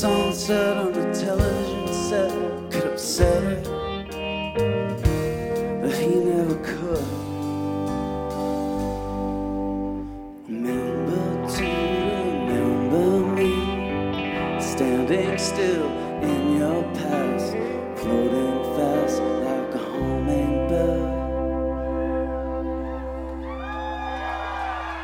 sunset on the television set could upset it, but he never could. Remember to remember me, standing still in your path.